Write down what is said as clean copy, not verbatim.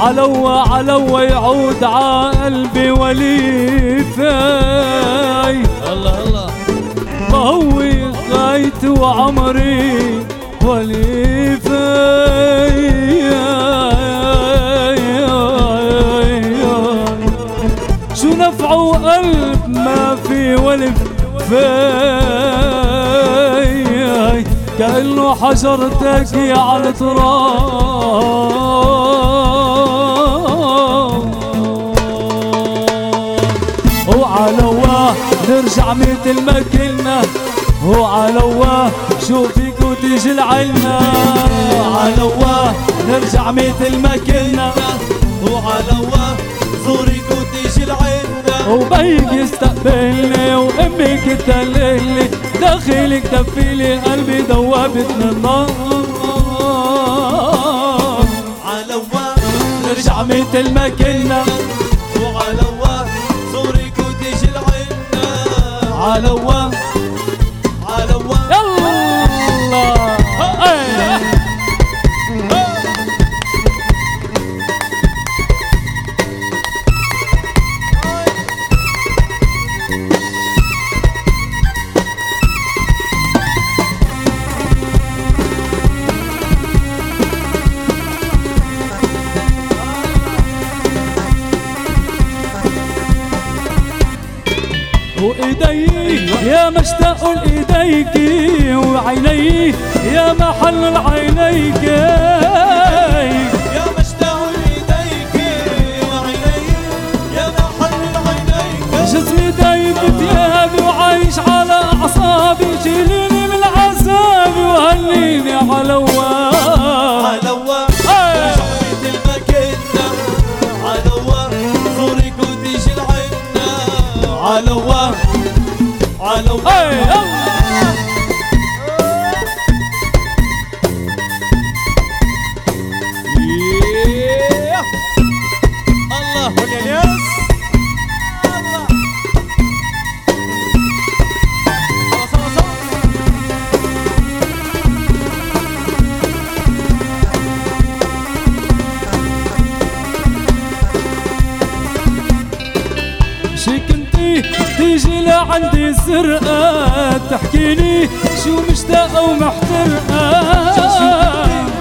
علو يعود عقلبي وليفي. الله الله ضوي غايتي وعمري وليفي. شو نفعه قلب ما في ولف في، كأنه حجر تاكي على التراب. وعلواه نرجع مثل ما كنا، وعلواه شوفيك وتيجي العنا. علواه نرجع مثل ما كنا، وعلواه زورك وتيجي العنا. وبيك يستقبلني وامك تدللني، داخلك دفيلي قلبي دوبتني النار. علواه نرجع مثل ما كنا، وعلواه زورك وتيجي العنا. علواه علواه يلا وإيدي يا مشتاق لإيديك، وعيني يا محل العينيك. يا مشتاق لإيديك، وعيني يا محل العينيك. جسمي دايب بثيابي وعايش على أعصابي، شيليني من عذابي وهنيني علواه. علواه رجع مثل ما كنا، علواه زورك وتيجي العنا. علواه علواه الله والياس الله. شي كنتي تيجي لعندي سرقة، تحكيلي شو مشتاقة ومحترقة.